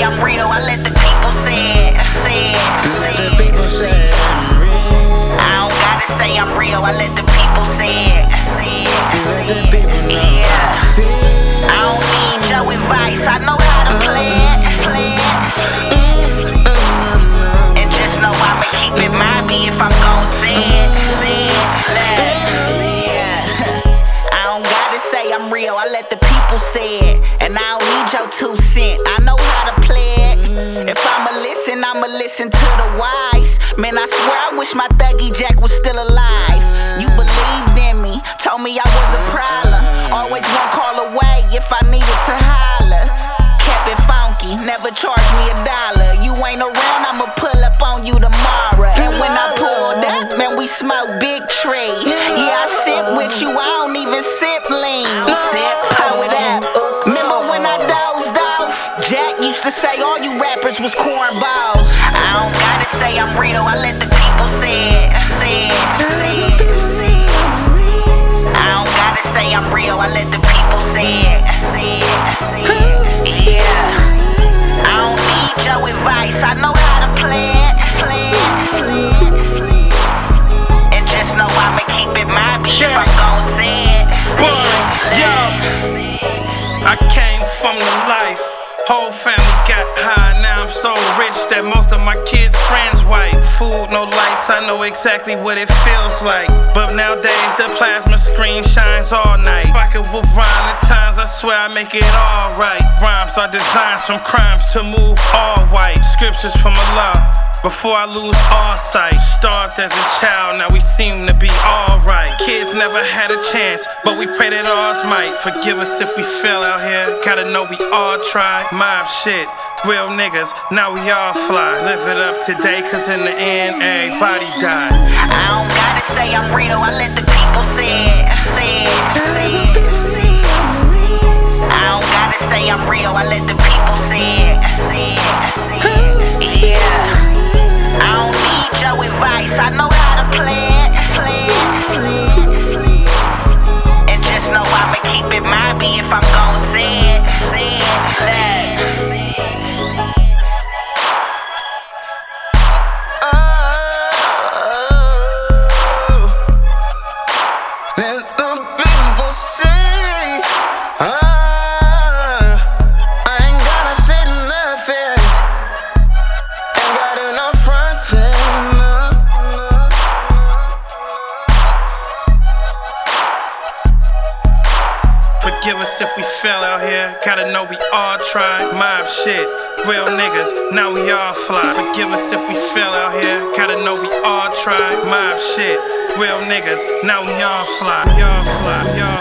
I'm real, I let the people say it. Let the people say I'm real. I don't gotta say I'm real, I let the people say it. Let the people know how I feel. I don't need your advice, I know how to play it. And just know I'ma keep it mine if I'm gon' say it. I don't gotta say I'm real, I let the people say it. And I don't need your 2 cents, I know how to play it. If I'ma listen to the wise. Man, I swear I wish my Thuggy Jack was still alive. You believed in me, told me I was a problem. Always one call away if I needed to holler. Kept it funky, never charged me $1. You ain't around, I'ma pull up on you tomorrow. And when I pulled up, man, we smoke big tree. Yeah, I sip with you, I don't even sip lean. Sip, pour it up. Remember when I dozed off? Jack used to say all you rappers was cornballs. I don't gotta say I'm real, I let the people say it. I don't gotta say I'm real, I let the people say it. Yeah, I don't need your advice, I know how to play it. And just know I'ma keep it mine if I'm gon' say it. I came from the life. Whole family got high, now I'm so rich that most of my kids' friends white. Food, no lights, I know exactly what it feels like. But nowadays the plasma screen shines all night. If I could rewind the times, I swear I make it alright. Rhymes are designs from crimes to move all white. Scriptures from Allah, before I lose all sight. Starved as a child, now we seem to be alright. Kids never had a chance, but we pray that ours might. Forgive us if we fell out here, gotta know we all tried. Mob shit, real niggas, now we all fly. Live it up today, cause in the end, everybody died. I don't gotta say I'm real, I let the people say it. I don't gotta say I'm real, I let the people say it. Yeah, I don't need your advice, I know how to play it. And just know I'ma keep it mine if I'm gon' say it. Let the people say, I ain't gotta say nothing. Ain't got enough fronting. Forgive us if we fell out here, gotta know we all tried. Mob shit, real niggas, now we all fly. Forgive us if we fell out here, gotta know we all tried. Mob shit, real niggas, now we all fly. We all fly.